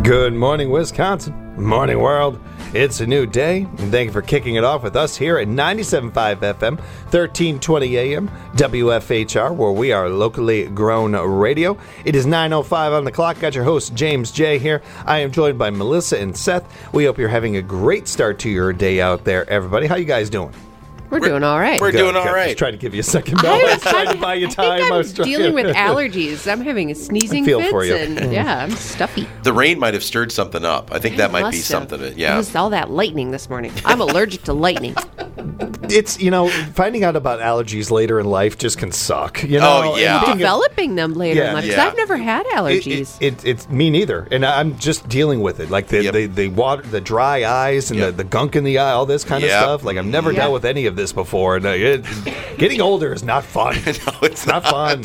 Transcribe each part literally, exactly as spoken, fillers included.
Good morning, Wisconsin. Morning, world. It's a new day, and thank you for kicking it off with us here at ninety-seven point five F M, thirteen twenty A M, W F H R, where we are locally grown radio. It is nine oh five on the clock. Got your host, James J. here. I am joined by Melissa and Seth. We hope you're having a great start to your day out there, everybody. How you guys doing? We're, we're doing all right. We're good, doing all good. right. Just trying to give you a second bell. I was trying to buy you time. I think I'm I was trying dealing with allergies. I'm having a sneezing feel fits, for you. and yeah, I'm stuffy. The rain might have stirred something up. I think that It might must be have. something. To, It yeah. was all that lightning this morning. I'm allergic to lightning. It's, you know, finding out about allergies later in life just can suck. You know? Oh, yeah. And being a- Developing them later Yeah. in life, because Yeah. I've never had It, allergies. it, it, it's me neither, and I'm just dealing with it. Like the Yep. the, the water, the dry eyes, and Yep. the, the gunk in the eye, all this kind of Yep. stuff. Like I've never Yeah. dealt with any of this before, and uh, it, getting older is not fun. No, it's not fun.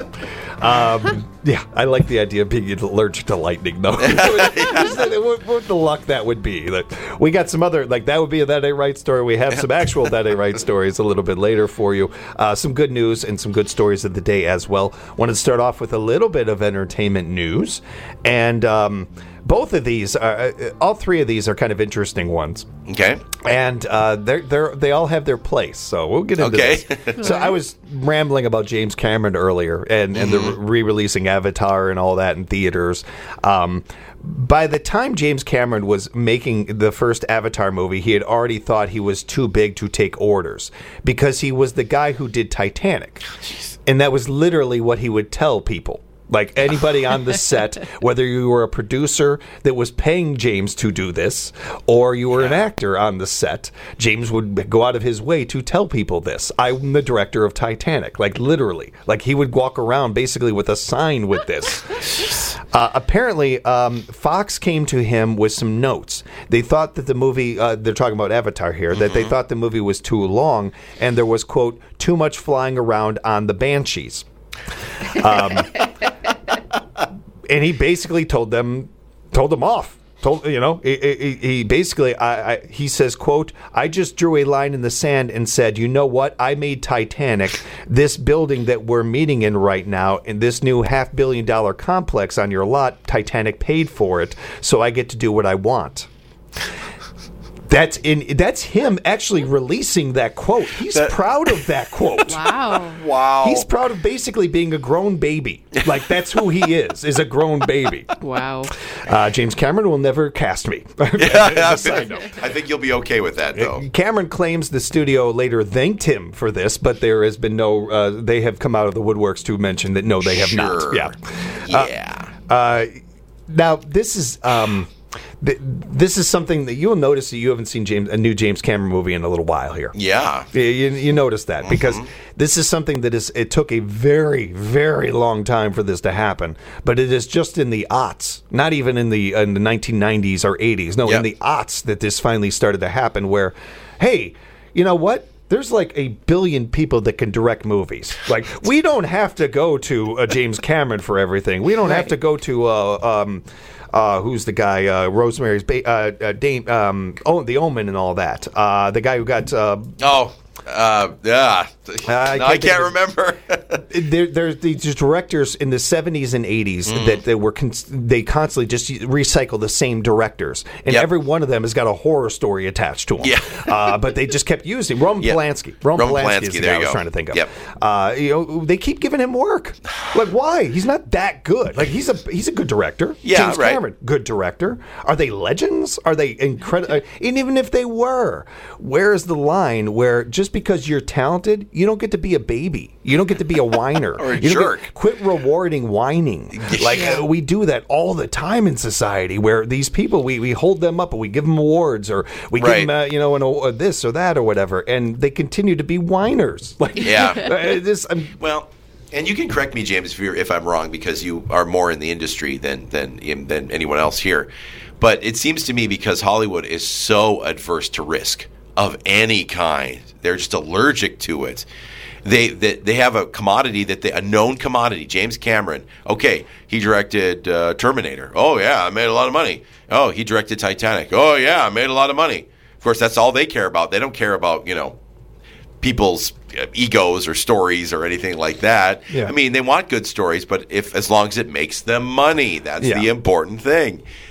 Um, yeah, I like the idea of being allergic to lightning, though. what, what the luck that would be. Like, we got some other, like that would be a That Ain't Right story. We have some actual That Ain't Right stories a little bit later for you. Uh, some good news and some good stories of the day as well. Wanted to start off with a little bit of entertainment news, and um, both of these, are, uh, all three of these are kind of interesting ones. Okay. And uh, they're, they're, they all have their place, so we'll get into Okay. this. So I was rambling about James Cameron earlier and, and the re-releasing Avatar and all that in theaters. Um, by the time James Cameron was making the first Avatar movie, he had already thought he was too big to take orders because he was the guy who did Titanic. And that was literally what he would tell people. Like anybody on the set, whether you were a producer that was paying James to do this, or you were an actor on the set, James would go out of his way to tell people this. I'm the director of Titanic. Like literally. Like he would walk around basically with a sign with this. Uh, apparently, um, Fox came to him with some notes. They thought that the movie, uh, they're talking about Avatar here, that they thought the movie was too long, and there was, quote, too much flying around on the Banshees. Um, and he basically told them, told them off. Told you know, he, he, he basically, I, I, he says, "quote I just drew a line in the sand and said, you know what? I made Titanic, this building that we're meeting in right now, in this new half billion dollar complex on your lot. Titanic paid for it, so I get to do what I want." That's in. That's him actually releasing that quote. He's That- proud of that quote. Wow. Wow. He's proud of basically being a grown baby. Like, that's who he is, is a grown baby. Wow. Uh, James Cameron will never cast me. Yeah, Just a side note. I think you'll be okay with that, though. Cameron claims the studio later thanked him for this, but there has been no, uh, they have come out of the woodworks to mention that no, they have not. Sure. Yeah. Yeah. Uh, now, this is... Um, th- this is something that you'll notice that you haven't seen James, a new James Cameron movie in a little while here. yeah. You, you, you notice that because this is something that is. It took a very, very long time for this to happen, but it is just in the aughts, not even in the in the nineteen nineties or eighties. No, Yep. in the aughts that this finally started to happen. Where, hey, you know what? There's like a billion people that can direct movies. Like, we don't have to go to uh, James Cameron for everything. We don't have Right. to go to. Uh, um, Uh, who's the guy? Uh, Rosemary's ba- uh, uh, Dame, um, oh, The Omen and all that. Uh, the guy who got. Uh, Oh. Uh, yeah. I No, can't I think can't of remember. there, there's these directors in the seventies and eighties that they were con- they constantly just recycle the same directors, and Yep. every one of them has got a horror story attached to them. Yeah. uh, but they just kept using Roman Yep. Polanski. Roman, Roman Polanski, is Polanski, the there guy I you was go. trying to think of. Yep. Uh, you know, they keep giving him work. Like, why? He's not that good. Like, he's a he's a good director. Yeah, James right. Cameron, good director. Are they legends? Are they incredible? And even if they were, where is the line where just because you're talented, you don't get to be a baby. You don't get to be a whiner. Or a You don't jerk. get- quit rewarding whining. Like uh, we do that all the time in society, where these people we, we hold them up and we give them awards, or we Right. give them uh, you know an, uh, this or that or whatever, and they continue to be whiners. Like Yeah. uh, this. I'm, Well, and you can correct me, James, if, you're, if I'm wrong, because you are more in the industry than than than anyone else here. But it seems to me because Hollywood is so adverse to risk of any kind, they're just allergic to it. They they, they have a commodity that they a known commodity. James Cameron, okay, he directed uh, Terminator. Oh yeah, I made a lot of money. Oh, he directed Titanic. Oh yeah, I made a lot of money. Of course, that's all they care about. They don't care about you know. people's egos or stories or anything like that. Yeah. I mean, they want good stories, but if as long as it makes them money, that's Yeah. the important thing.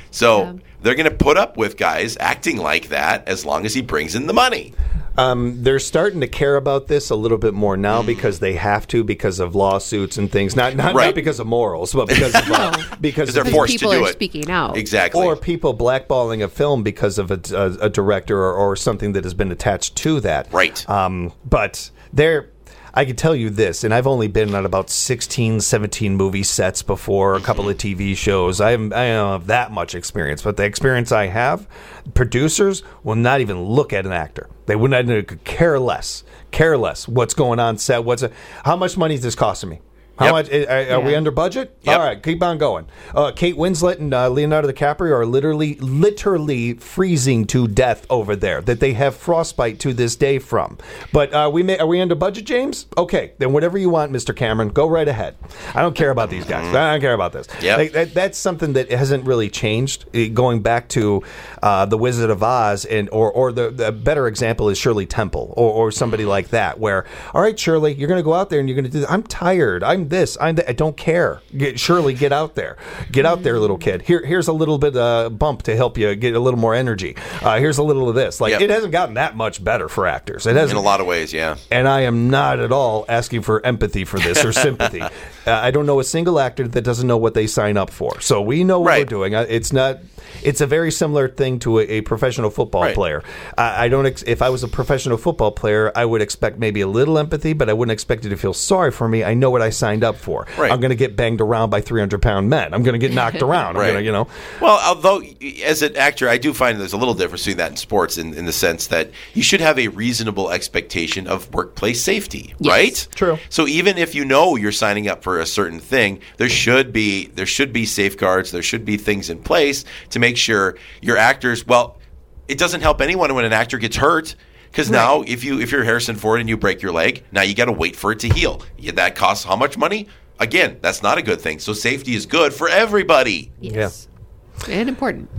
So Yeah. they're going to put up with guys acting like that as long as he brings in the money. Um, they're starting to care about this a little bit more now because they have to because of lawsuits and things. Not not, Right. not because of morals, but because of uh, because they're of forced people to do are it. speaking out. Exactly. or people blackballing a film because of a, a, a director or, or something that has been attached to that. Right. Um, but they're. I can tell you this, and I've only been on about sixteen, seventeen movie sets before, a couple of T V shows. I, am, I don't have that much experience, but the experience I have, producers will not even look at an actor. They would not could care less, care less what's going on set. What's a, how much money is this costing me? How Yep. much are, are we Yeah. under budget? Yep. All right, keep on going. Uh, Kate Winslet and uh, Leonardo DiCaprio are literally, literally freezing to death over there. That they have frostbite to this day from. But uh, we may, are we under budget, James? Okay, then whatever you want, Mister Cameron, go right ahead. I don't care about these guys. I don't care about this. Yep. Like, that, that's something that hasn't really changed. Uh, Going back to uh, the Wizard of Oz, and or or the, the better example is Shirley Temple or, or somebody like that. Where, all right, Shirley, you're going to go out there and you're going to do. This. I'm tired. I'm this. I'm that. I don't care. Get, Shirley, get out there. Get out there, little kid. Here, here's a little bit uh, bump to help you get a little more energy. Uh, here's a little of this. Like Yep. it hasn't gotten that much better for actors. It hasn't. In a lot of ways, yeah. And I am not at all asking for empathy for this or sympathy. uh, I don't know a single actor that doesn't know what they sign up for. So we know what Right. we're doing. Uh, It's not. It's a very similar thing to a, a professional football Right. player. I, I don't. Ex- if I was a professional football player, I would expect maybe a little empathy, but I wouldn't expect you to feel sorry for me. I know what I signed up for. Right. I'm going to get banged around by three hundred pound men. I'm going to get knocked around. I'm Right. going to, you know. Well, although as an actor, I do find there's a little difference between that and sports in, in the sense that you should have a reasonable expectation of workplace safety, Yes. right? True. So even if you know you're signing up for a certain thing, there should be there should be safeguards, there should be things in place to make sure your actors. Well, it doesn't help anyone when an actor gets hurt. Because now, if you if you're Harrison Ford and you break your leg, now you got to wait for it to heal. Yeah, that costs how much money? Again, that's not a good thing. So safety is good for everybody. Yes. And important.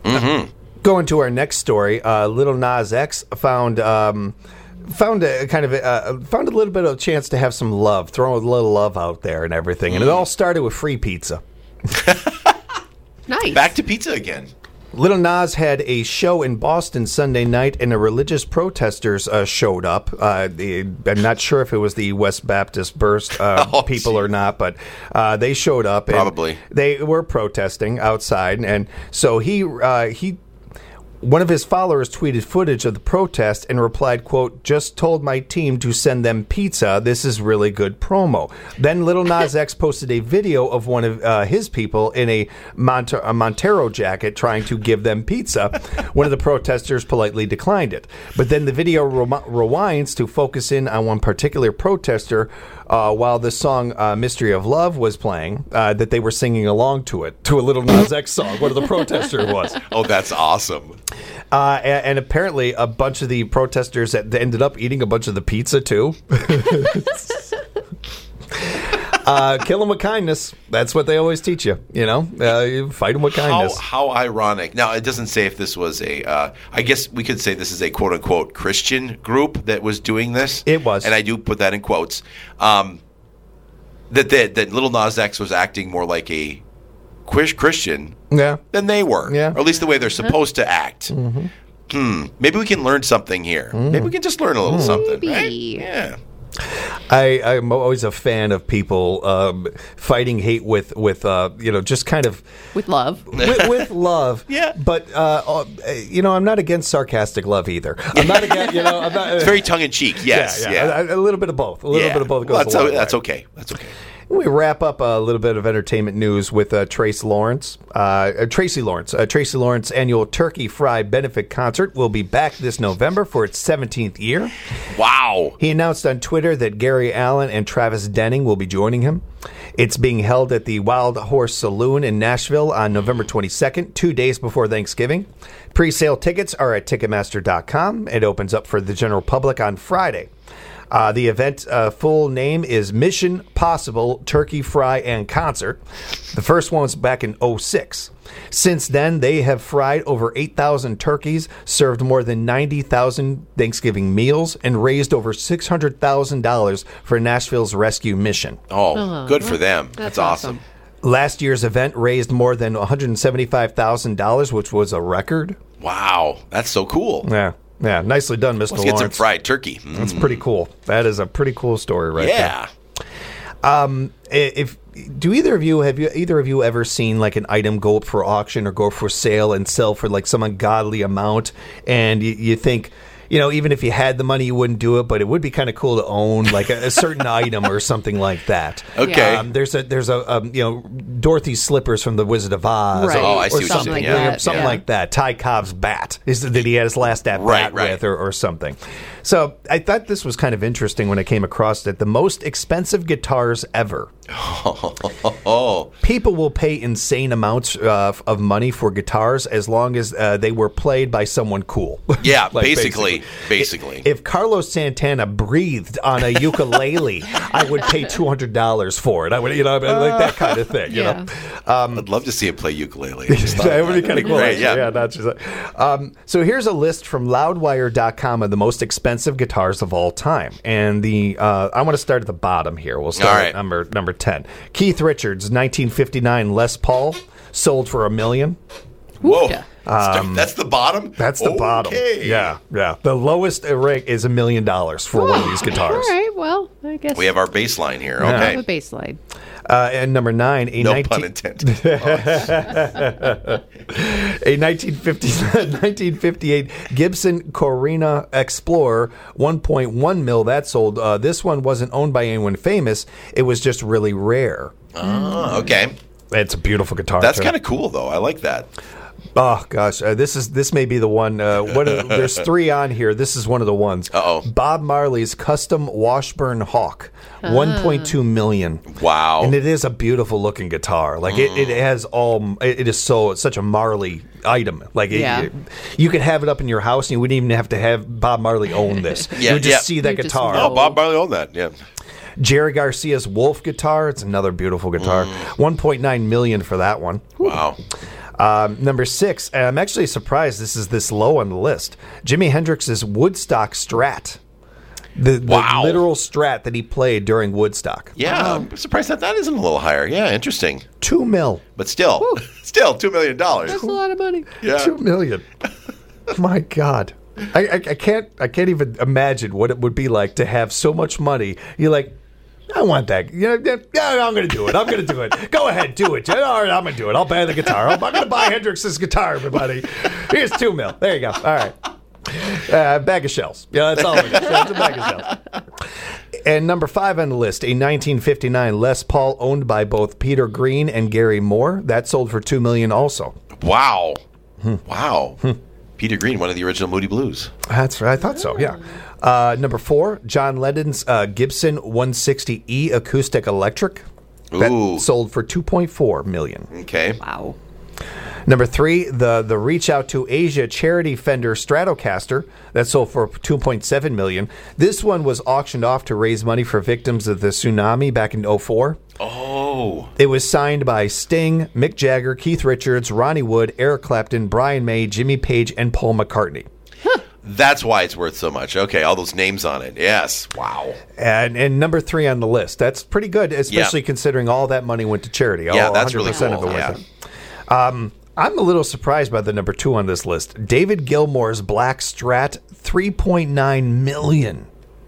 Going to our next story, uh, Little Nas X found um, found a kind of a, uh, found a little bit of a chance to have some love, throw a little love out there and everything, and it all started with free pizza. Nice. Back to pizza again. Little Nas had a show in Boston Sunday night, and the religious protesters uh, showed up. Uh, the, I'm not sure if it was the West Baptist Burst uh, Oh, people or not, but uh, they showed up. and Probably. they were protesting outside, and so he uh, he. One of his followers tweeted footage of the protest and replied, quote, "Just told my team to send them pizza. This is really good promo." Then Little Nas X posted a video of one of uh, his people in a, Mont- a Montero jacket trying to give them pizza. One of the protesters politely declined it. But then the video re- rewinds to focus in on one particular protester uh, while the song uh, Mystery of Love was playing, uh, that they were singing along to it, to a Little Nas X song. One of the protesters was. Oh, that's awesome. Uh, and, and apparently, a bunch of the protesters that ended up eating a bunch of the pizza too. uh, kill them with kindness. That's what they always teach you. You know, uh, you fight them with How, kindness. how ironic. Now, it doesn't say if this was a, uh, I guess we could say this is a quote unquote Christian group that was doing this. It was. And I do put that in quotes. Um, that, that, that Little Nas X was acting more like a Quish Christian Yeah. than they were. Yeah. Or at least the way they're supposed to act. Mm-hmm. Hmm. Maybe we can learn something here. Maybe we can just learn a little something. Maybe. Right? Yeah. I, I'm always a fan of people um, fighting hate with with uh, you know, just kind of With love. with, with love. Yeah. But uh, uh, you know, I'm not against sarcastic love either. I'm not against. You know, I'm not. It's very tongue in cheek. Yes. yeah, Yeah. yeah. A, a little bit of both. A little Yeah. bit of both goes Well, that's, a long that's way. okay. That's okay. We wrap up a little bit of entertainment news with uh, Trace Lawrence. Uh, uh, Tracy Lawrence. Uh, Tracy Lawrence annual Turkey Fry benefit concert will be back this November for its seventeenth year. Wow. He announced on Twitter that Gary Allen and Travis Denning will be joining him. It's being held at the Wild Horse Saloon in Nashville on November twenty-second, two days before Thanksgiving. Pre-sale tickets are at Ticketmaster dot com. It opens up for the general public on Friday. Uh, the event uh, full name is Mission Possible Turkey Fry and Concert. The first one was back in oh six. Since then, they have fried over eight thousand turkeys, served more than ninety thousand Thanksgiving meals, and raised over six hundred thousand dollars for Nashville's rescue mission. Oh, Oh, good for well, them. that's That's, awesome. awesome. Last year's event raised more than one hundred seventy-five thousand dollars, which was a record. Wow, that's so cool. Yeah, yeah, nicely done, Mister Let's Lawrence. get some fried turkey. Mm. That's pretty cool. That is a pretty cool story, right Yeah. there. Um, if do either of you have you either of you ever seen like an item go up for auction or go for sale and sell for like some ungodly amount, and you, you think, you know, even if you had the money, you wouldn't do it, but it would be kind of cool to own like a, a certain item or something like that. Okay. Um, there's a there's a um, you know, Dorothy's slippers from the Wizard of Oz. Right. Oh, I or see what you're something saying. like Yeah. that, something yeah. like that. Ty Cobb's bat is that he had his last at Right, bat right. with, or, or something. So I thought this was kind of interesting when I came across it. The most expensive guitars ever. Oh, People will pay insane amounts uh, of money for guitars as long as uh, they were played by someone cool. yeah. Like, basically, basically. If Carlos Santana breathed on a ukulele, I would pay two hundred dollars for it. I would, you know, like that kind of thing. You Yeah. know, I'd love to see him play ukulele. I just thought that of would be that. kind of cool. Great, actually. yeah. yeah, not just that. Um, so here's a list from loudwire dot com of the most expensive guitars of all time, and the uh, I want to start at the bottom here. We'll start All at right. number number ten. Keith Richards, nineteen fifty-nine Les Paul, sold for a million. Whoa. Woofda. that's the bottom? That's the bottom. Okay. Yeah, yeah. The lowest rig is a million dollars for one of these All guitars. right. Well, I guess We have our baseline here. Yeah. Okay. a baseline. Uh, and number nine, a No nineteen pun intended. a nineteen fifty, nineteen fifty-eight Gibson Corina Explorer, one point one mil. That sold. Uh, this one wasn't owned by anyone famous. It was just really rare. Oh, okay. It's a beautiful guitar. That's too. kind of cool, though. I like that. Oh gosh, uh, this is this may be the one. Uh, one of, there's three on here. This is one of the ones. Uh-oh. Bob Marley's custom Washburn Hawk, one point two million. Wow. And it is a beautiful looking guitar. Like it, it has all. It it is so it's such a Marley item. Like it, Yeah. it- you could have it up in your house, and you wouldn't even have to have Bob Marley own this. Yeah, you would just yeah. see that You just guitar. know. Oh, Bob Marley owned that. Yeah. Jerry Garcia's Wolf guitar. It's another beautiful guitar. one point nine million for that one. Wow. Um, number six, and I'm actually surprised this is this low on the list. Jimi Hendrix's Woodstock Strat. The, the Wow. literal Strat that he played during Woodstock. Yeah. I'm surprised that that isn't a little higher. Yeah, interesting. Two mil. But still, still two million dollars. That's a lot of money. Yeah. Two million. My God. I, I, I can't I can't even imagine what it would be like to have so much money. You're like, I want that. You know, yeah, I'm going to do it. I'm going to do it. Go ahead, do it. All right, I'm going to do it. I'll buy the guitar. I'm going to buy Hendrix's guitar, everybody. Here's two mil. There you go. All right. Uh, bag of shells. Yeah, that's all it is. It's a bag of shells. And number five on the list, a nineteen fifty-nine Les Paul owned by both Peter Green and Gary Moore. That sold for two million dollars also. Wow. Wow. Peter Green, one of the original Moody Blues. That's right. I thought so, yeah. Uh, number four, John Lennon's uh, Gibson one sixty E Acoustic Electric. That Ooh. sold for two point four million dollars. Okay. Wow. Number three, the the Reach Out to Asia charity Fender Stratocaster that sold for two point seven million dollars. This one was auctioned off to raise money for victims of the tsunami back in oh four. Oh. It was signed by Sting, Mick Jagger, Keith Richards, Ronnie Wood, Eric Clapton, Brian May, Jimmy Page, and Paul McCartney. That's why it's worth so much. Okay, all those names on it. Yes. Wow. And and number three on the list. That's pretty good, especially Yeah. considering all that money went to charity. Yeah, all that's really one hundred percent cool. of it Yeah. went there. Um, I'm a little surprised by the number two on this list. David Gilmour's Black Strat, three point nine million.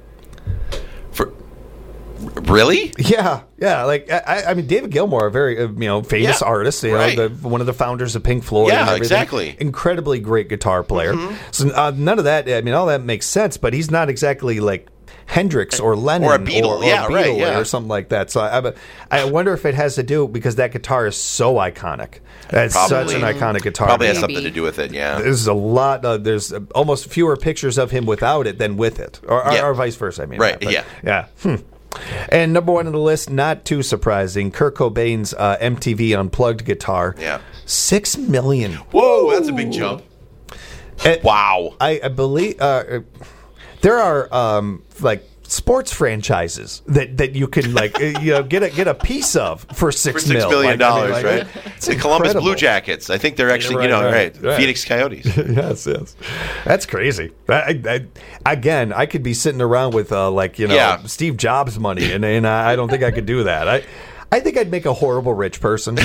For really? Yeah, yeah. Like I, I mean, David Gilmour, a very uh, you know famous Yeah, artist. You right. know, the, one of the founders of Pink Floyd. Yeah, and everything. exactly. Incredibly great guitar player. So uh, none of that. I mean, all that makes sense. But he's not exactly like Hendrix or Lennon Or a Beatle. or, or Yeah, a right, Beatle yeah. or something like that. So I, I wonder if it has to do because that guitar is so iconic. That's such Probably. an iconic guitar. Probably has Maybe. something to do with it. Yeah. There's a lot. Uh, there's uh, almost fewer pictures of him without it than with it, or, or, Yeah. or vice versa. I mean, Right, But, yeah. yeah. Hmm. And number one on the list, not too surprising, Kurt Cobain's uh, M T V Unplugged guitar. Yeah. Six million. Whoa, that's a big jump. And Wow. I, I believe uh, there are um, like sports franchises that, that you can like uh, you know get a get a piece of for six, For six mil. billion Like, I mean, dollars, like, right? It's The Columbus incredible. Blue Jackets. I think they're actually, right, you know, right, right. right. Phoenix Coyotes. yes, yes, that's crazy. I, I, again, I could be sitting around with uh, like you know Yeah. Steve Jobs money, and, and I I don't think I could do that. I I think I'd make a horrible rich person.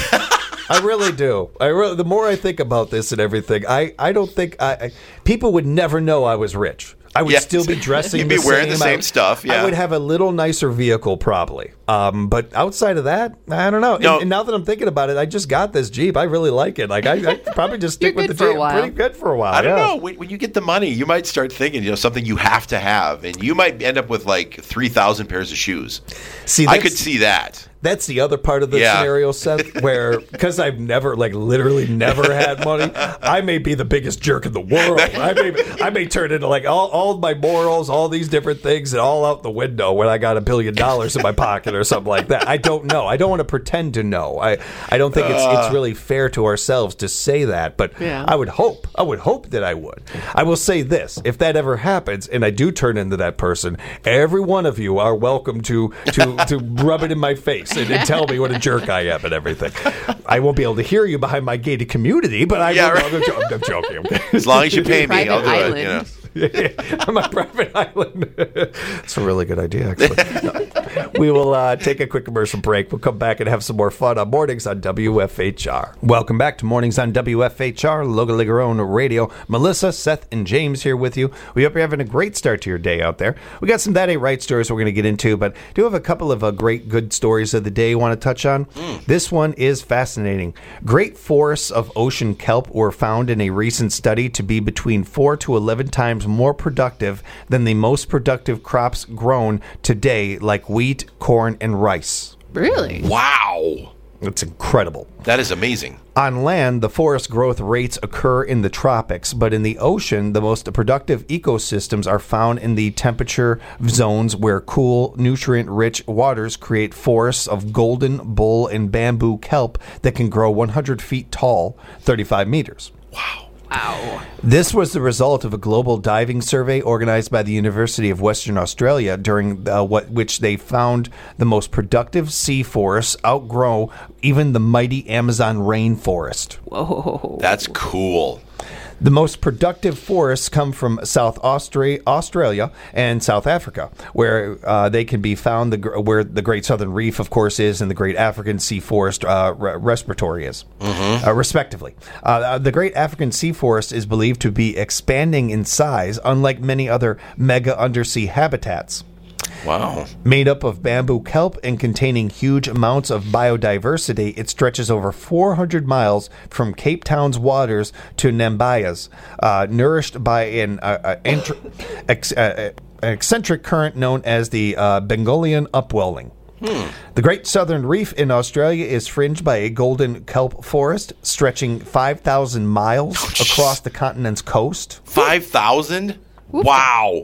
I really do. I really, the more I think about this and everything, I, I don't think I, I people would never know I was rich. I would Yeah. still be dressing You'd be the wearing same. the same I would- stuff, yeah. I would have a little nicer vehicle probably. Um, but outside of that, I don't know. No. And, and now that I'm thinking about it, I just got this Jeep. I really like it. Like I, I could probably just stick You're with the good for a Jeep. while. Pretty good for a while. I don't yeah. know. When, when you get the money, you might start thinking, you know, something you have to have, and you might end up with like three thousand pairs of shoes. See, I that's- could see that. That's the other part of the Yeah. scenario, Seth, where because I've never, like, literally never had money, I may be the biggest jerk in the world. I may, I may turn into like all, all of my morals, all these different things, and all out the window when I got a billion dollars in my pocket or something like that. I don't know. I don't want to pretend to know. I, I don't think it's it's really fair to ourselves to say that. But Yeah. I would hope. I would hope that I would. I will say this: if that ever happens, and I do turn into that person, every one of you are welcome to to to rub it in my face. And, and tell me what a jerk I am and everything. I won't be able to hear you behind my gated community, but I Yeah, will. right. I'm, jo- I'm joking. Okay? As long as you pay me, Private I'll do island. it. You know. I'm a private island. It's a really good idea, actually. No. We will uh, take a quick commercial break. We'll come back and have some more fun on Mornings on W F H R. Welcome back to Mornings on W F H R, Logo Ligarone Radio. Melissa, Seth, and James here with you. We hope you're having a great start to your day out there. We got some That Ain't Right stories we're going to get into, but do have a couple of uh, great, good stories of the day you want to touch on. Mm. This one is fascinating. Great forests of ocean kelp were found in a recent study to be between four to eleven times more productive than the most productive crops grown today, like wheat, corn, and rice. Really? Wow. It's incredible. That is amazing. On land, the forest growth rates occur in the tropics, but in the ocean, the most productive ecosystems are found in the temperature zones where cool, nutrient-rich waters create forests of golden, bull, and bamboo kelp that can grow one hundred feet tall, thirty-five meters. Wow. Wow. This was the result of a global diving survey organized by the University of Western Australia, during uh, what which they found the most productive sea forests outgrow even the mighty Amazon rainforest. Whoa. That's cool. The most productive forests come from South Austra- Australia and South Africa, where uh, they can be found, the, gr- where the Great Southern Reef, of course, is, and the Great African Sea Forest uh, re- respiratory is, mm-hmm. uh, respectively. Uh, the Great African Sea Forest is believed to be expanding in size, unlike many other mega undersea habitats. Wow. Made up of bamboo kelp and containing huge amounts of biodiversity, it stretches over four hundred miles from Cape Town's waters to Nambia's, uh, nourished by an uh, uh, entr- ex- uh, eccentric current known as the uh, Bengalian upwelling. Hmm. The Great Southern Reef in Australia is fringed by a golden kelp forest stretching five thousand miles across the continent's coast. five thousand? Wow.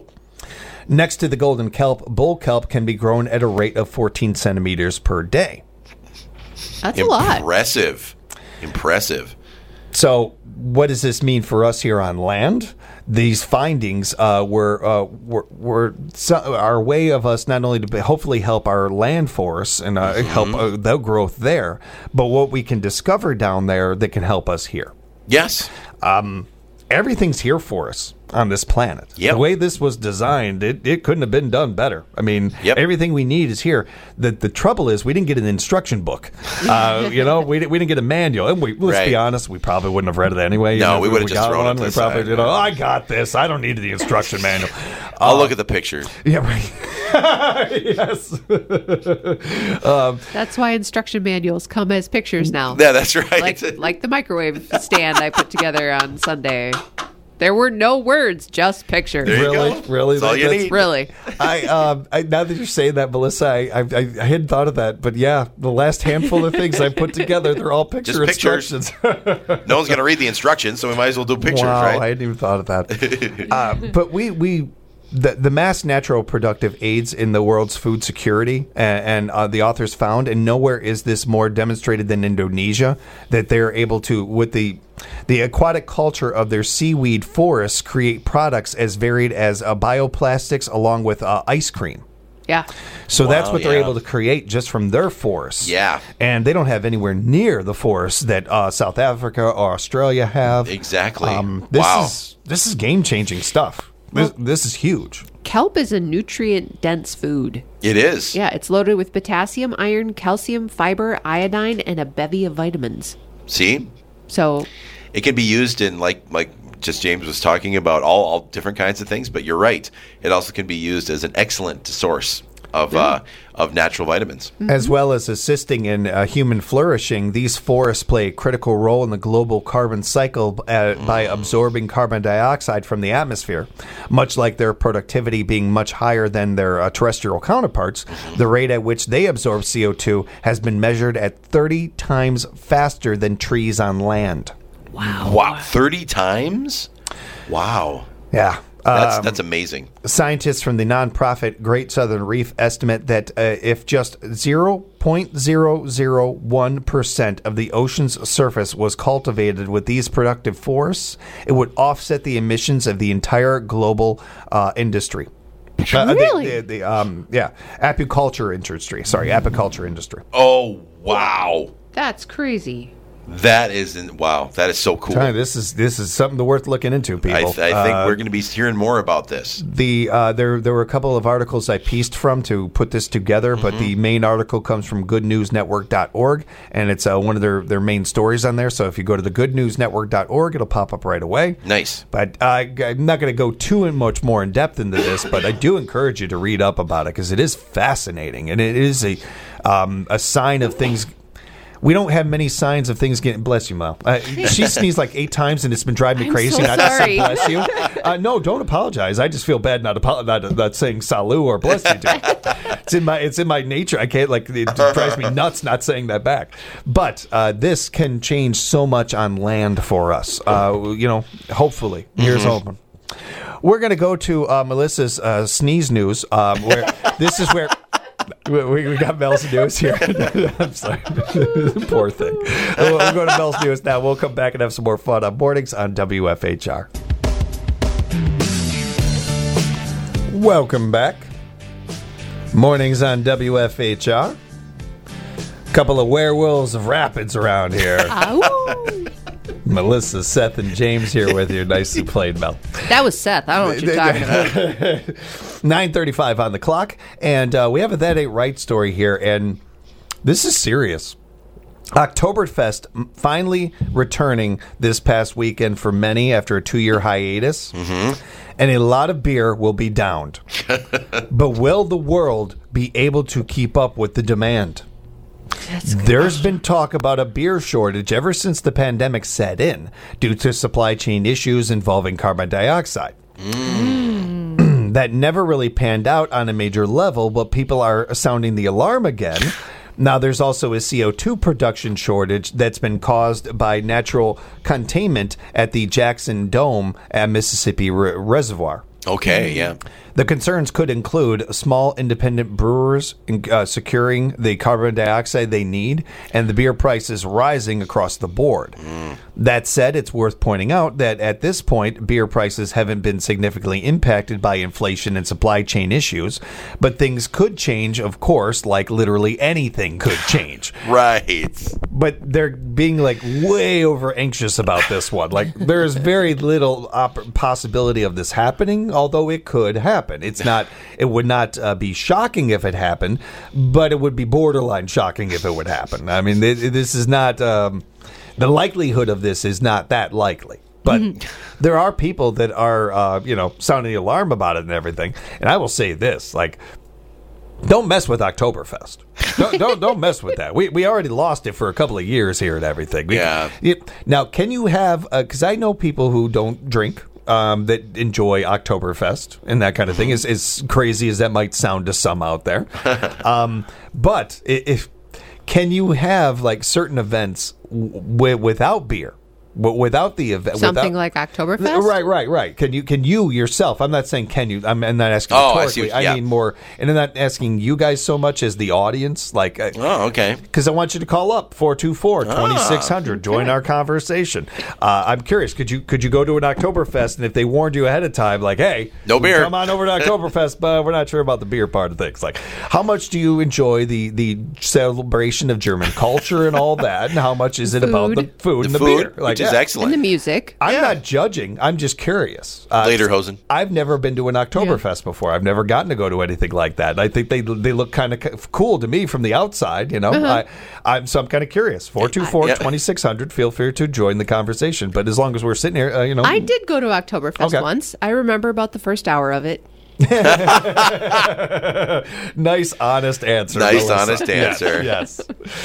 Next to the golden kelp, bull kelp can be grown at a rate of fourteen centimeters per day. That's a lot. Impressive. Impressive. So, what does this mean for us here on land? These findings uh, were uh, were, were so, our way of us not only to be, hopefully help our land forests and uh, mm-hmm. help uh, the growth there, but what we can discover down there that can help us here. Yes. Um, everything's here for us on this planet. Yep. The way this was designed, it, it couldn't have been done better. I mean, yep. everything we need is here. The the trouble is we didn't get an instruction book. Uh, you know, we, we didn't get a manual. And we, let's right. be honest, we probably wouldn't have read it anyway. No, you know, we would have just thrown one, it to we the probably, side. you know, oh, I got this. I don't need the instruction manual. I'll uh, look at the pictures. Yeah, right. Yes. um, That's why instruction manuals come as pictures now. Yeah, that's right. Like, like the microwave stand I put together on Sunday. There were no words, just pictures. There you really, go. really. That's all you that's, need. Really. I, um, I now that you're saying that, Melissa, I, I, I hadn't thought of that, but yeah, the last handful of things I put together, they're all picture Just pictures. instructions. No one's going to read the instructions, so we might as well do pictures, wow, right? I hadn't even thought of that. uh, but we we. The, the mass natural productive aids in the world's food security, and, and uh, the authors found, and nowhere is this more demonstrated than Indonesia, that they're able to, with the the aquatic culture of their seaweed forests, create products as varied as uh, bioplastics along with uh, ice cream. Yeah. So Wow, that's what they're yeah. able to create just from their forests. Yeah. And they don't have anywhere near the forests that uh, South Africa or Australia have. Exactly. Um, this Wow. is this is game changing stuff. This, this is huge. kelp is a nutrient-dense food. It is. Yeah, it's loaded with potassium, iron, calcium, fiber, iodine, and a bevy of vitamins. See? So it can be used in, like like just James was talking about, all, all different kinds of things, but you're right. It also can be used as an excellent source of uh, of natural vitamins. As well as assisting in uh, human flourishing, these forests play a critical role in the global carbon cycle uh, by absorbing carbon dioxide from the atmosphere. Much like their productivity being much higher than their uh, terrestrial counterparts, the rate at which they absorb C O two has been measured at thirty times faster than trees on land. wow. Wow, thirty times? Wow. Yeah. That's Um, that's amazing. Scientists from the nonprofit Great Southern Reef estimate that uh, if just zero point zero zero one percent of the ocean's surface was cultivated with these productive forests, it would offset the emissions of the entire global uh, industry. Uh, the- Really? the, the, um, yeah, apiculture industry. Sorry, apiculture industry. Oh, wow. That's crazy. That is in, wow. That is so cool. Tell you, This is this is something worth looking into, people. I, th- I think Uh, we're going to be hearing more about this. The uh, there there were a couple of articles I pieced from to put this together, but the main article comes from good news network dot org, and it's uh, one of their, their main stories on there. So if you go to the good news network dot org, it'll pop up right away. Nice. But uh, I'm not going to go too much more in depth into this, but I do encourage you to read up about it because it is fascinating, and it is a um, a sign of things. We don't have many signs of things getting. Bless you, Mo. Uh, she sneezed like eight times, and it's been driving me I'm crazy. so not to say sorry. bless you. Uh, no, don't apologize. I just feel bad not apo- not, not saying salut or bless you. To you. It's in my it's in my nature. I can't like it drives me nuts not saying that back. But uh, this can change so much on land for us. Uh, you know, hopefully, here's hoping. We're gonna go to uh, Melissa's uh, sneeze news. Um, where this is where. We, we got Mel's news here. I'm sorry. Poor thing. We'll, we'll go to Mel's news now. We'll come back and have some more fun on mornings on W F H R. Welcome back. Mornings on W F H R. Couple of werewolves of rapids around here. Ow. Melissa, Seth, and James here with you. Nicely played, Mel. That was Seth. I don't know what you're talking about. nine thirty-five on the clock, and uh, we have a That Ain't Right story here, and this is serious. Oktoberfest m- finally returning this past weekend for many after a two-year hiatus, mm-hmm. and a lot of beer will be downed. But will the world be able to keep up with the demand? That's a good There's question. been talk about a beer shortage ever since the pandemic set in due to supply chain issues involving carbon dioxide. Mm. That never really panned out on a major level, but people are sounding the alarm again. Now, there's also a C O two production shortage that's been caused by natural containment at the Jackson Dome at Mississippi Re- Reservoir. Okay, yeah. The concerns could include small independent brewers uh, securing the carbon dioxide they need and the beer prices rising across the board. Mm. That said, it's worth pointing out that at this point, beer prices haven't been significantly impacted by inflation and supply chain issues, but things could change, of course, like literally anything could change. Right. But they're being like way over anxious about this one. Like there is very little op- possibility of this happening, although it could happen. It's not. It would not uh, be shocking if it happened, but it would be borderline shocking if it would happen. I mean, th- this is not. Um, the likelihood of this is not that likely. But there are people that are, uh, you know, sounding the alarm about it and everything. And I will say this, like. Don't mess with Oktoberfest. Don't don't, don't mess with that. We we already lost it for a couple of years here and everything. We, Yeah. It, now, can you have? Because I know people who don't drink um, that enjoy Oktoberfest and that kind of thing. As as crazy as that might sound to some out there, um, but i- if can you have like certain events w- without beer? W- Without the event, Something without, like Oktoberfest? right, right, right. Can you, can you yourself? I'm not saying can you. I'm, I'm not asking Oh, I see rhetorically. what- I, yeah. mean more, and I'm not asking you guys so much as the audience. Like, Oh, okay. because I want you to call up four two four, twenty-six hundred. Join our conversation. Uh, I'm curious. Could you could you go to an Oktoberfest, and if they warned you ahead of time, like, hey, No beer. come on over to Oktoberfest, but we're not sure about the beer part of things. Like, how much do you enjoy the the celebration of German culture and all that, and how much is it about the Food. food and The the food, beer? Like, which is Yeah. excellent. And the music. I'm Yeah. not judging. I'm just curious. Uh, Lederhosen. I've never been to an Oktoberfest before. I've never gotten to go to anything like that. I think they they look kind of cool to me from the outside. You know, Uh-huh. I, I'm so I'm kind of curious. four two four, Yeah. twenty-six hundred. Feel free to join the conversation. But as long as we're sitting here, uh, you know, I did go to Oktoberfest Okay. once. I remember about the first hour of it. nice, honest answer. Nice, Melissa. honest answer. Yes.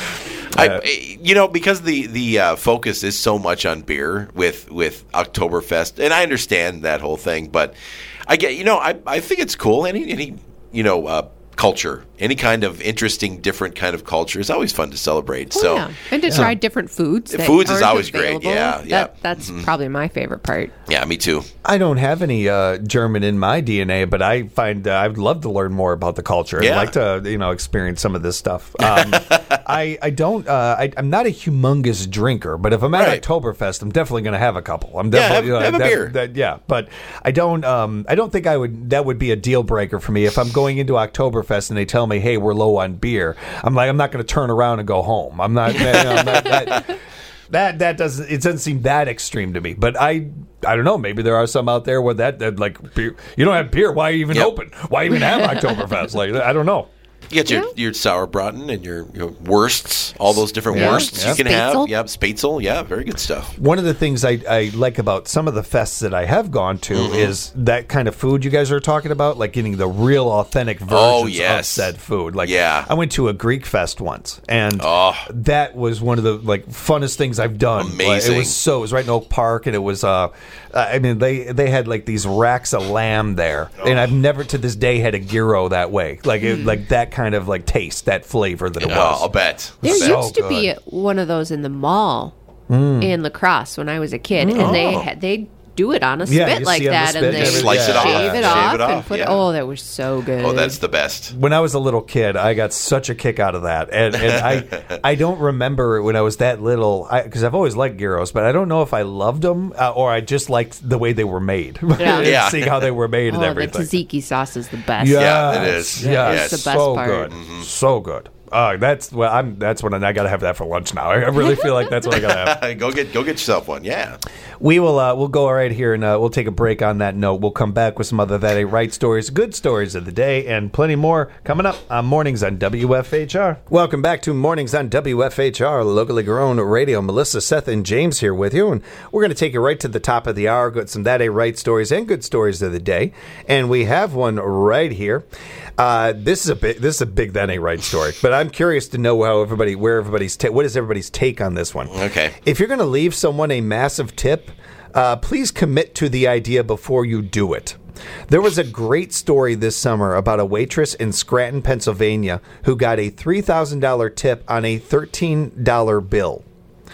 I, you know, because the the uh, focus is so much on beer with with Oktoberfest, and I understand that whole thing, but I get, you know, I I think it's cool. Any any you know uh, culture, any kind of interesting, different kind of culture is always fun to celebrate. Oh, so yeah. And to try different foods. that Foods is aren't always great. available. Yeah, That, yeah. That's probably my favorite part. yeah, me too. I don't have any uh, German in my D N A, but I find uh, I'd love to learn more about the culture. I'd Yeah. like to, you know, experience some of this stuff. Um, I I don't. Uh, I, I'm not a humongous drinker, but if I'm at Right. Oktoberfest, I'm definitely going to have a couple. I'm Yeah, definitely have- uh, have a that- beer. that- yeah, but I don't. Um, I don't think I would. That would be a deal breaker for me if I'm going into Oktoberfest and they tell me, "Hey, we're low on beer." I'm like, I'm not going to turn around and go home. I'm not. You know, I'm not that, That that doesn't it doesn't seem that extreme to me, but I I don't know. Maybe there are some out there where that, that like beer, you don't have beer. Why even Yep. open? Why even have Oktoberfest? Like I don't know. You get your, Yeah. your Sauerbraten and your, your wursts, all those different Yeah. wursts Yeah. you can Spätzle. have. Yeah, Spätzle. Yeah, very good stuff. One of the things I, I like about some of the fests that I have gone to Mm-hmm. is that kind of food you guys are talking about, like getting the real authentic versions Oh, yes. of said food. Like Yeah. I went to a Greek fest once, and Oh. that was one of the like funnest things I've done. Like, Amazing. it was so it was right in Oak Park, and it was uh, I mean they they had like these racks of lamb there, and I've never to this day had a gyro that way, like it, like that kind of like taste, that flavor that it Oh, was. I'll bet. There I'll bet. So used to be good. one of those in the mall in La Crosse when I was a kid, and they had, they do it on a Yeah, spit you like see on the that, spit and and they everything. Slice it off. shave it Shave off, it and off, put yeah. it. Oh, that was so good. Oh, that's the best. When I was a little kid, I got such a kick out of that, and, and I I don't remember when I was that little because I've always liked gyros, but I don't know if I loved them uh, or I just liked the way they were made, Yeah. And Yeah. seeing how they were made and Oh, the everything. tzatziki sauce is the best. Yeah, it is. Yes, Yeah, it's the best so part. good, so good. Uh, that's well, I'm. That's when I, I got to have that for lunch now. I, I really feel like that's what I got to have. go get go get yourself one. Yeah. We will uh, we'll go right here and uh, we'll take a break on that note. We'll come back with some other That Ain't Right stories, good stories of the day, and plenty more coming up on Mornings on W F H R. Welcome back to Mornings on W F H R, locally grown radio. Melissa, Seth, and James here with you, and we're going to take you right to the top of the hour. Got some That Ain't Right stories and good stories of the day, and we have one right here. Uh, this is a big, this is a big That Ain't Right story, but I'm curious to know how everybody, where everybody's, ta- what is everybody's take on this one? Okay. If you're going to leave someone a massive tip, uh, please commit to the idea before you do it. There was a great story this summer about a waitress in Scranton, Pennsylvania, who got a three thousand dollars tip on a thirteen dollars bill.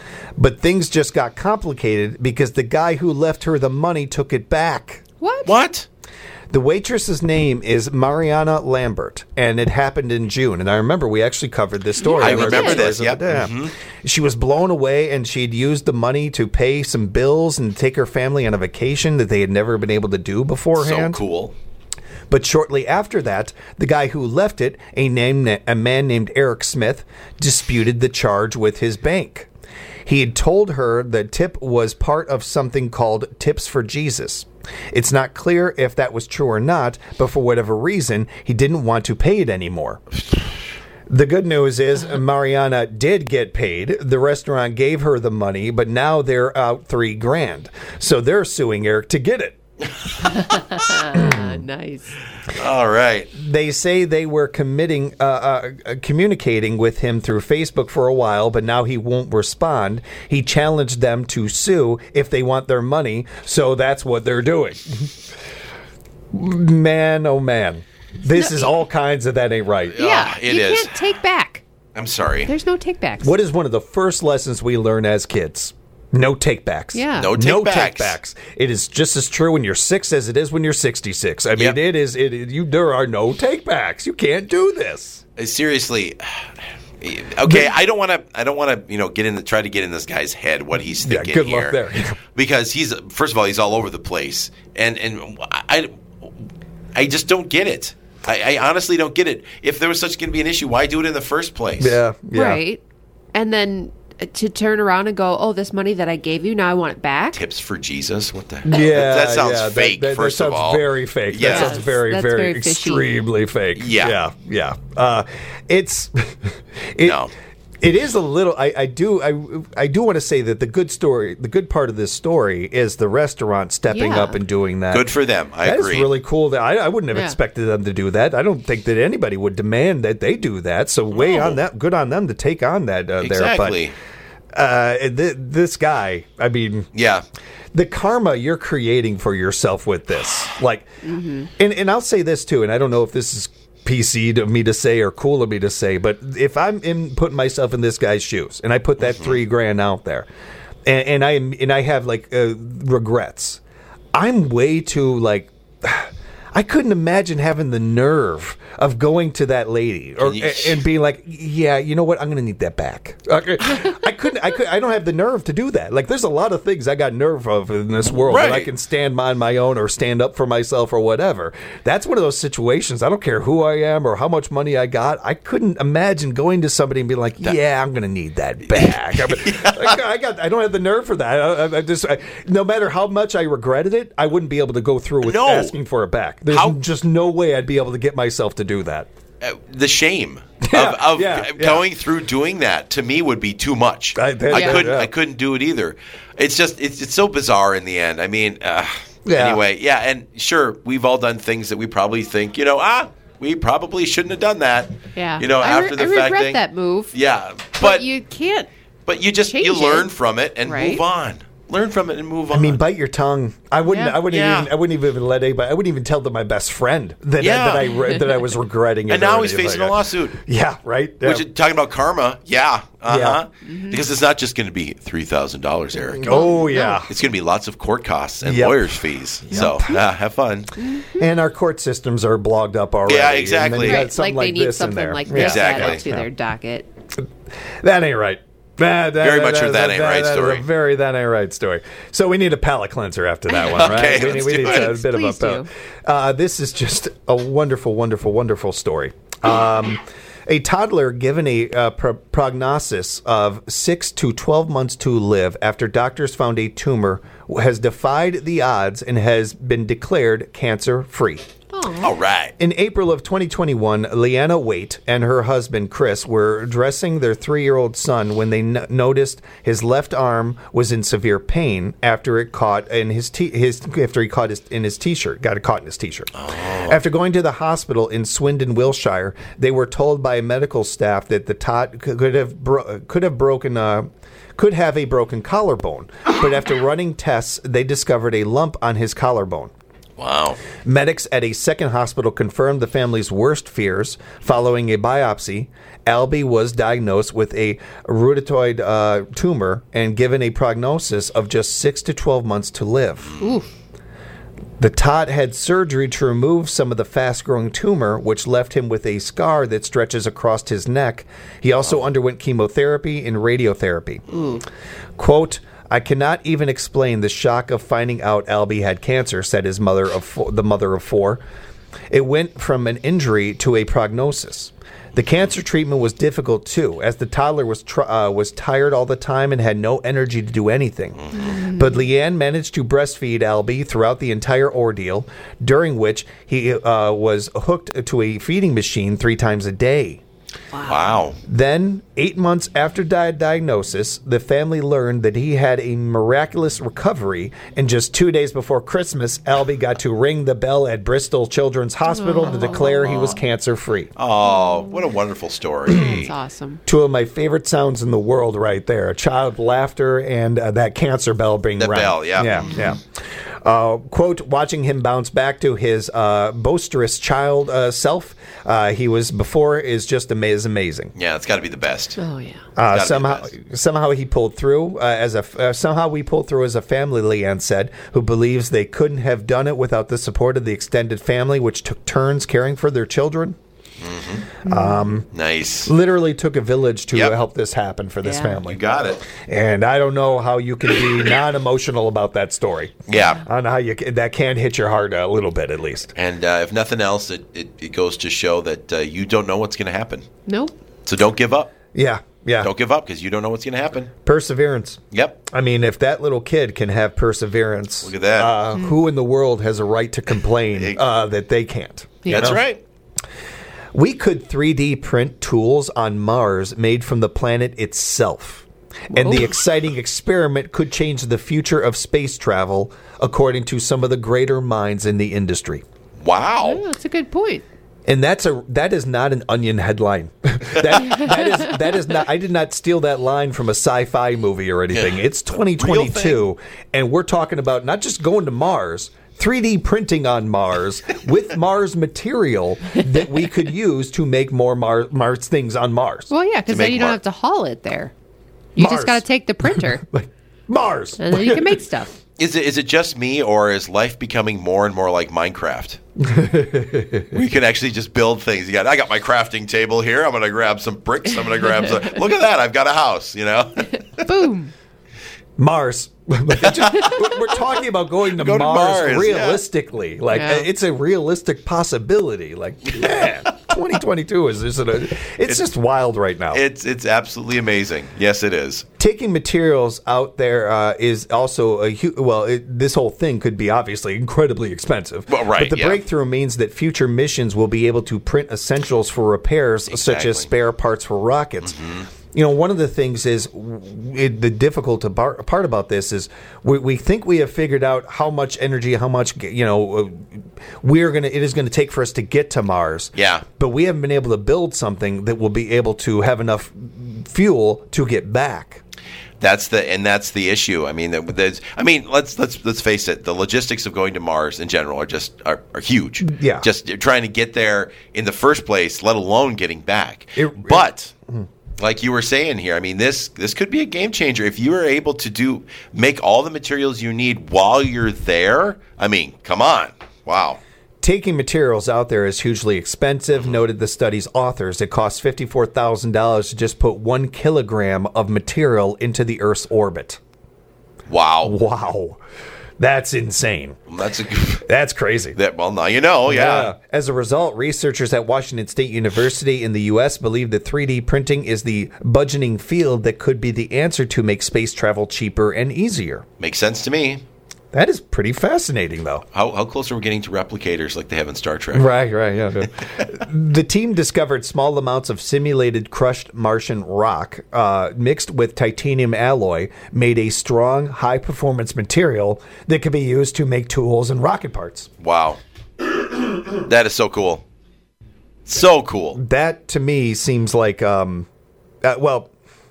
But things just got complicated because the guy who left her the money took it back. What? What? The waitress's name is Mariana Lambert, and it happened in June. And I remember we actually covered this story. I on our remember Stories this, of yep. the Day. Mhm. She was blown away, and she'd used the money to pay some bills and take her family on a vacation that they had never been able to do So beforehand. cool. But shortly after that, the guy who left it, a, name, a man named Eric Smith, disputed the charge with his bank. He had told her the tip was part of something called Tips for Jesus. It's not clear if that was true or not, but for whatever reason, he didn't want to pay it anymore. The good news is Mariana did get paid. The restaurant gave her the money, but now they're out three grand. So they're suing Eric to get it. Ah, nice. All right. They say they were committing, uh, uh, uh, communicating with him through Facebook for a while, but now he won't respond. He challenged them to sue if they want their money, so that's what they're doing. Man, oh man. This is all kinds of That Ain't Right. Yeah, it you is. can't take back. I'm sorry. There's no take backs. What is one of the first lessons we learn as kids? No takebacks. Yeah. No No takebacks. takebacks. It is just as true when you're six as it is when you're sixty-six. I mean, Yep. it is. It, it- you there are no takebacks. You can't do this. Uh, Seriously. Okay, I don't want to. I don't want to. You know, get in. The, try to get in this guy's head what he's Yeah, thinking good here. luck there. Because he's first of all he's all over the place, and and I, I just don't get it. I, I honestly don't get it. If there was such going to be an issue, why do it in the first place? Yeah, yeah. Right. And then to turn around and go, oh, this money that I gave you, now I want it back. Tips for Jesus? What the heck? Yeah, that sounds yeah, fake. That, that, first that sounds of all, very fake. Yeah. That sounds very, That's very, very fishy. extremely fake. Yeah. yeah, yeah. Uh, it's it, No. It is a little. I, I do. I I do want to say that the good story, the good part of this story, is the restaurant stepping Yeah. up and doing that. Good for them. I That is agree. really cool. That I, I wouldn't have Yeah. expected them to do that. I don't think that anybody would demand that they do that. So way No. on that. Good on them to take on that uh, Exactly. there. But uh, th- this guy, I mean, Yeah. the karma you're creating for yourself with this, like, and and I'll say this too, and I don't know if this is P C to me to say or cool of me to say, but if I'm in putting myself in this guy's shoes and I put that three grand out there, and, and I am and I have like uh, regrets, I'm way too like. I couldn't imagine having the nerve of going to that lady or you- and being like, yeah, you know what, I'm going to need that back. Okay. I couldn't. I could. I don't have the nerve to do that. Like, there's a lot of things I got nerve of in this world that I Right. can stand on my own or stand up for myself or whatever. That's one of those situations. I don't care who I am or how much money I got. I couldn't imagine going to somebody and being like, yeah, I'm going to need that back. I, mean, like, I got. I don't have the nerve for that. I, I, I just. I, no matter how much I regretted it, I wouldn't be able to go through with No. asking for it back. There's How- just no way I'd be able to get myself to do that. Uh, the shame Yeah, of, of yeah, yeah. going through doing that to me would be too much. I- I, that- Yeah. couldn't. yeah. I couldn't do it either. It's just. It's, it's so bizarre in the end. I mean. Uh, Yeah. Anyway, yeah, and sure, we've all done things that we probably think, you know, ah, we probably shouldn't have done that. Yeah. You know, I after re- the I fact regret thing. that move. Yeah, But, but you can't. but you just you change learn it, from it and right? move on. Learn from it and move on. I mean, bite your tongue. I wouldn't. Yeah. I wouldn't Yeah. even. I wouldn't even let anybody. I wouldn't even tell to my best friend that Yeah. that I re- that I was regretting it. and now or he's anything facing like a that. lawsuit. Yeah. Right. Yeah. Which is talking about karma, yeah, uh huh. Yeah. Because it's not just going to be three thousand dollars, Eric. oh yeah. It's going to be lots of court costs and Yep. lawyers' fees. So uh, have fun. And our court systems are blogged up already. Yeah, And then exactly. you got Right, something like they need this in something there. like Yeah. this Exactly. added to Yeah. their docket. That ain't right. That, that, Very much a that ain't right that is story. a very that ain't right story. So we need a palate cleanser after that one, right? Okay, we need, let's we do need it. a bit of a Please palate. do. Uh, this is just a wonderful, wonderful, wonderful story. Um, a toddler given a uh, pro- prognosis of six to twelve months to live after doctors found a tumor has defied the odds and has been declared cancer-free. All right. In April of twenty twenty-one, Leanna Waite and her husband Chris were dressing their three-year-old son when they n- noticed his left arm was in severe pain after it caught in his t- his after he caught his, in his t-shirt, got it caught in his t-shirt. Oh. After going to the hospital in Swindon, Wiltshire, they were told by medical staff that the tot c- could have bro- could have broken uh, could have a broken collarbone, but after running tests, they discovered a lump on his collarbone. Wow. Medics at a second hospital confirmed the family's worst fears. Following a biopsy, Albie was diagnosed with a rheumatoid uh, tumor and given a prognosis of just six to twelve months to live. Oof. The tot had surgery to remove some of the fast-growing tumor, which left him with a scar that stretches across his neck. He also underwent chemotherapy and radiotherapy. Quote, I cannot even explain the shock of finding out Albie had cancer, said his mother of four, the mother of four. It went from an injury to a prognosis. The cancer treatment was difficult too, as the toddler was tr- uh, was tired all the time and had no energy to do anything. But Leanne managed to breastfeed Albie throughout the entire ordeal, during which he uh, was hooked to a feeding machine three times a day. Wow. Then, eight months after di- diagnosis, the family learned that he had a miraculous recovery, and just two days before Christmas, Albie got to ring the bell at Bristol Children's Hospital to declare he was cancer-free. Oh, what a wonderful story. It's awesome. Two of my favorite sounds in the world right there. Child laughter and uh, that cancer bell being The rang. bell, yeah. Yeah, yeah. Uh, quote, watching him bounce back to his uh, boisterous child uh, self uh, he was before is just ama- is amazing. Yeah, it's got to be the best. Oh yeah. Uh, Gotta be somehow, the somehow he pulled through uh, as a uh, somehow we pulled through as a family. Leanne said, who believes they couldn't have done it without the support of the extended family, which took turns caring for their children. Nice. Literally took a village to Yep. help this happen for this Yeah. family. You got it. And I don't know how you can be non-emotional about that story. Yeah. I don't know how you can, that can hit your heart a little bit at least. And uh, if nothing else, it, it, it goes to show that uh, you don't know what's going to happen. Nope. So don't give up. Yeah. Yeah. Don't give up because you don't know what's going to happen. Perseverance. Yep. I mean, if that little kid can have perseverance, Look at that. Uh, who in the world has a right to complain uh, that they can't? You That's know? right. We could three D print tools on Mars made from the planet itself. And the exciting experiment could change the future of space travel, according to some of the greater minds in the industry. Wow. Oh, that's a good point. And that's a that is not an Onion headline. that, that is that is not. I did not steal that line from a sci-fi movie or anything. It's twenty twenty-two, and we're talking about not just going to Mars, three D printing on Mars with Mars material that we could use to make more Mars, Mars things on Mars. Well, yeah, because make then you don't Mar- have to haul it there. You Mars. just got to take the printer, Like Mars. and then you can make stuff. Is it is it just me, or is life becoming more and more like Minecraft? We can actually just build things. You got, I got my crafting table here. I'm going to grab some bricks. I'm going to grab some. Look at that! I've got a house. You know, Boom. Mars. Like, it just- we're- we're talking about going to, Go to Mars, Mars, realistically. Like Yeah. it's a realistic possibility. Like man, twenty twenty-two is just a, it's just wild right now. it's it's absolutely amazing. Yes, it is. Taking materials out there uh, is also a hu- well. It, this whole thing could be obviously incredibly expensive. Well, right, but the yeah. breakthrough means that future missions will be able to print essentials for repairs, such Exactly. as spare parts for rockets. You know, one of the things is w- it, the difficult bar- part about this is we, we think we have figured out how much energy, how much you know uh, we're gonna it is going to take for us to get to Mars. Yeah. But we haven't been able to build something that will be able to have enough fuel to get back. That's the and that's the issue. I mean, there's. I mean, let's let's let's face it. The logistics of going to Mars in general are just are, are huge. Yeah. Just trying to get there in the first place, let alone getting back. It- but like you were saying here, I mean, this this could be a game changer if you are able to do make all the materials you need while you're there. I mean, come on, wow. Taking materials out there is hugely expensive, noted the study's authors. It costs fifty-four thousand dollars to just put one kilogram of material into the Earth's orbit. Wow, Wow. That's insane. that's a That's crazy. that. Well, now you know, yeah. As a result, researchers at Washington State University in the U S believe that three D printing is the budgeting field that could be the answer to make space travel cheaper and easier. Makes sense to me. That is pretty fascinating, though. How how close are we getting to replicators like they have in Star Trek? Right, right, yeah. yeah. The team discovered small amounts of simulated crushed Martian rock uh, mixed with titanium alloy, made a strong, high-performance material that could be used to make tools and rocket parts. Wow. That is so cool. So cool. That, to me, seems like, um, uh, well,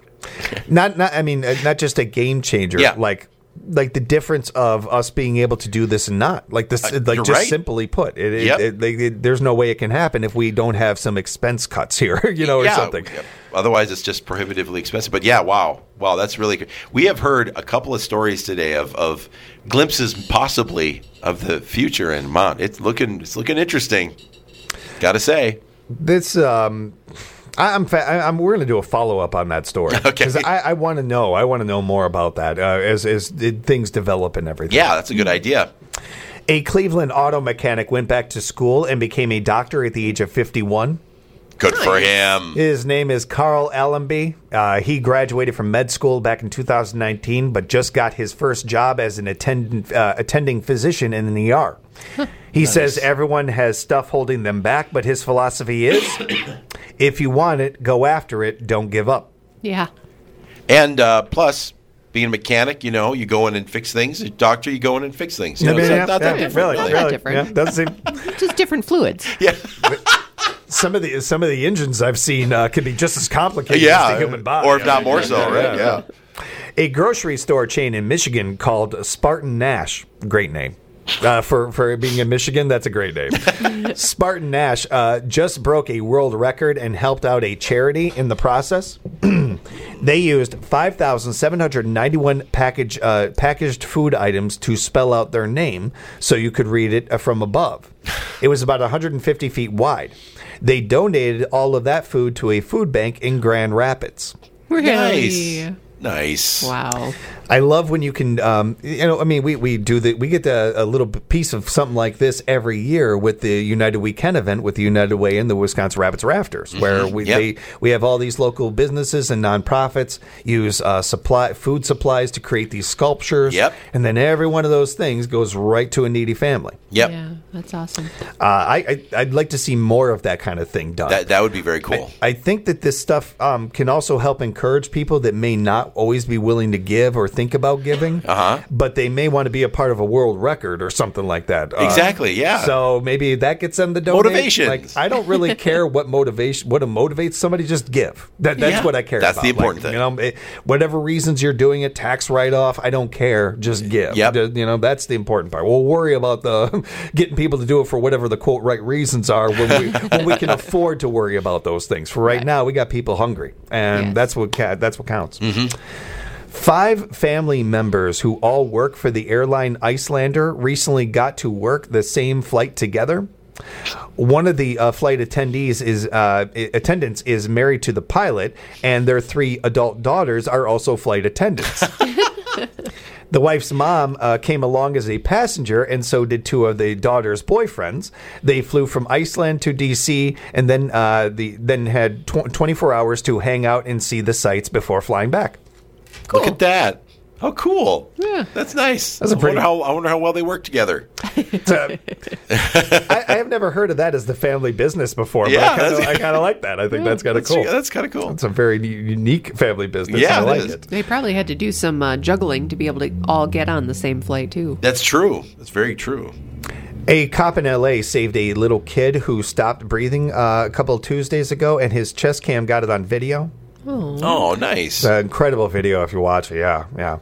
not, not. I mean, uh, not just a game changer. Yeah. Like. Like the difference of us being able to do this and not like this, Uh, like you're just right. simply put, it, it, Yep. it, like, it- there's no way it can happen if we don't have some expense cuts here, you know, or Yeah, something. yeah. Otherwise, it's just prohibitively expensive. But yeah, wow. Wow, that's really good. We have heard a couple of stories today of, of glimpses possibly of the future in Mount. It's looking it's looking interesting. Gotta say. This, um, I, I'm, fa- I, I'm, we're going to do a follow up on that story Okay. because I, I want to know, I want to know more about that uh, as as it, things develop and everything. Yeah, that's a good idea. A Cleveland auto mechanic went back to school and became a doctor at the age of fifty-one. Good for him. His name is Carl Allenby. Uh, he graduated from med school back in two thousand nineteen, but just got his first job as an attendant, uh, attending physician in an E R. He says everyone has stuff holding them back, but his philosophy is, if you want it, go after it. Don't give up. Yeah. And uh, plus, being a mechanic, you know, you go in and fix things. A doctor, you go in and fix things. You know, it's not- not that different, really, Not really. that different. Yeah, doesn't seem- Just different fluids. Yeah. some of the some of the engines I've seen uh, can be just as complicated as Yeah. the human body. Or if not more so, right? Yeah. A grocery store chain in Michigan called Spartan Nash, great name. Uh, for, for being in Michigan, that's a great name. Spartan Nash uh, just broke a world record and helped out a charity in the process. They used five thousand seven hundred ninety-one package, uh, packaged food items to spell out their name so you could read it uh, from above. It was about one hundred fifty feet wide. They donated all of that food to a food bank in Grand Rapids. Really? Nice. Nice. Wow. I love when you can, um, you know, I mean, we, we do the, we get the, a little piece of something like this every year with the United Weekend event with the United Way and the Wisconsin Rabbits Rafters, mm-hmm. where we yep. they, we have all these local businesses and nonprofits use uh, supply food supplies to create these sculptures, yep. and then every one of those things goes right to a needy family. Yep. Yeah, that's awesome. Uh, I, I I'd like to see more of that kind of thing done. That that would be very cool. I, I think that this stuff um, can also help encourage people that may not always be willing to give or think about giving, uh-huh. but they may want to be a part of a world record or something like that. Uh, exactly, yeah. So maybe that gets them to donate. Motivation. Like, I don't really care what motivation, what motivates somebody. Just give. That, that's yeah, what I care that's about. That's the important like, thing. You know, it, whatever reasons you're doing it, tax write-off, I don't care. Just give. Yep. You know, that's the important part. We'll worry about the getting people to do it for whatever the quote right reasons are when we when we can afford to worry about those things. For right, right. now, we got people hungry, and yes. that's what ca- that's what counts. Mm-hmm. Five family members who all work for the airline Icelander recently got to work the same flight together. One of the uh, flight attendees is uh, attendants is married to the pilot, and their three adult daughters are also flight attendants. The wife's mom uh, came along as a passenger, and so did two of the daughters' boyfriends. They flew from Iceland to D C, and then uh, the then had tw- twenty-four hours to hang out and see the sights before flying back. Cool. Look at that. How cool. Yeah. That's nice. That's a pretty... I, wonder how, I wonder how well they work together. uh, I, I have never heard of that as the family business before, yeah, but I kind of like that. I think yeah, that's kind of cool. That's kind of cool. It's a very unique family business. Yeah, I like it, it. They probably had to do some uh, juggling to be able to all get on the same flight, too. That's true. That's very true. A cop in L A saved a little kid who stopped breathing uh, a couple of Tuesdays ago, and his chest cam got it on video. Oh, oh nice. It's an incredible video if you watch it. Yeah, yeah.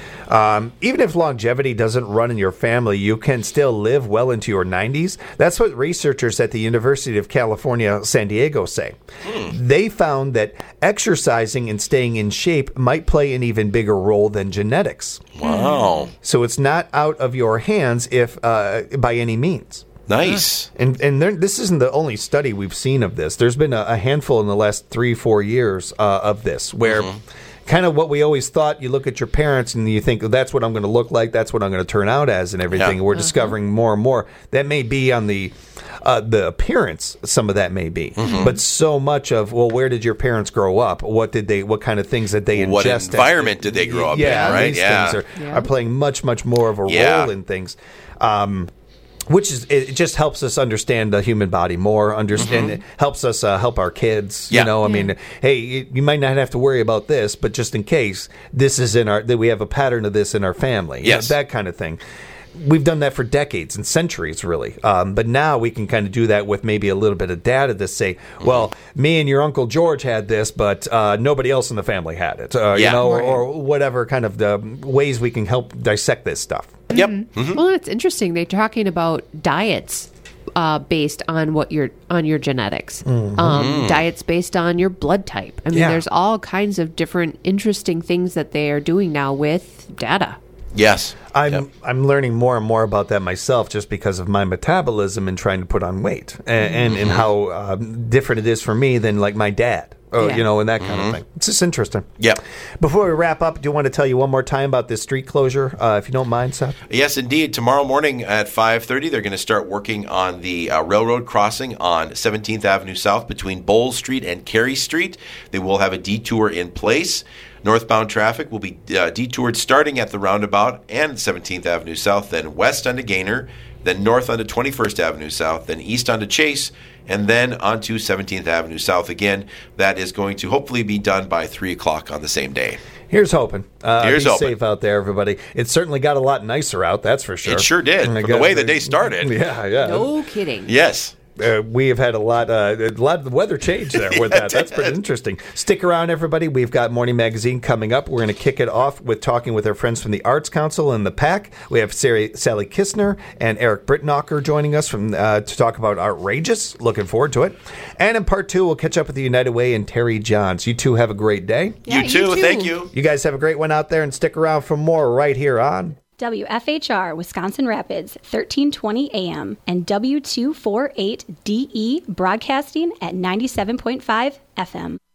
Um, even if longevity doesn't run in your family, you can still live well into your nineties. That's what researchers at the University of California, San Diego say. Hmm. They found that exercising and staying in shape might play an even bigger role than genetics. Wow. So it's not out of your hands if uh, by any means. Nice. And and there, this isn't the only study we've seen of this. There's been a, a handful in the last three, four years uh, of this, where mm-hmm. kind of what we always thought, you look at your parents and you think, oh, that's what I'm going to look like, that's what I'm going to turn out as and everything. Yeah. We're uh-huh. discovering more and more. That may be on the uh, the appearance, some of that may be. Mm-hmm. But so much of, well, where did your parents grow up? What did they? What kind of things did they ingest? What environment did they grow up yeah, in, right? These Yeah. things are, yeah. are playing much, much more of a yeah. role in things. Um Which is it just helps us understand the human body more. Understand mm-hmm. it helps us uh, help our kids. Yeah. You know, I yeah. mean, hey, you, you might not have to worry about this, but just in case, this is in our that we have a pattern of this in our family. Yes, you know, that kind of thing. We've done that for decades and centuries, really. Um, but now we can kind of do that with maybe a little bit of data to say, mm-hmm. well, me and your Uncle George had this, but uh, nobody else in the family had it. Uh, yeah. You know, right. or, or whatever kind of the ways we can help dissect this stuff. Yep. Mm-hmm. Well, it's interesting. They're talking about diets uh, based on what your on your genetics, mm-hmm. um, diets based on your blood type. I mean, Yeah. there's all kinds of different interesting things that they are doing now with data. Yes. I'm Yep. I'm learning more and more about that myself just because of my metabolism and trying to put on weight and and, and how um, different it is for me than like my dad. Oh, Yeah. you know, and that kind Mm-hmm. of thing. It's just interesting. Yep. Before we wrap up, do you want to tell you one more time about this street closure, uh, if you don't mind, Seth? Yes, indeed. Tomorrow morning at five thirty, they're going to start working on the uh, railroad crossing on seventeenth Avenue South between Bowles Street and Carey Street. They will have a detour in place. Northbound traffic will be uh, detoured starting at the roundabout and seventeenth Avenue South, then west onto Gaynor, then north onto twenty-first Avenue South, then east onto Chase, and then onto seventeenth Avenue South again. That is going to hopefully be done by three o'clock on the same day. Here's hoping. Uh, Here's be hoping. safe out there, everybody. It certainly got a lot nicer out, that's for sure. It sure did, And I from the got- way the day started. Yeah, yeah. No kidding. Yes. Uh, we have had a lot, uh, a lot of the weather change there with that. That's pretty interesting. Stick around, everybody. We've got Morning Magazine coming up. We're going to kick it off with talking with our friends from the Arts Council and the PAC. We have Sari, Sally Kistner and Eric Brittenocker joining us from uh, to talk about Outrageous. Looking forward to it. And in part two, we'll catch up with the United Way and Terry Johns. You two have a great day. Yeah, you, too. you too. Thank you. You guys have a great one out there, and stick around for more right here on W F H R Wisconsin Rapids, thirteen twenty A M, and W two forty-eight D E Broadcasting at ninety-seven point five F M.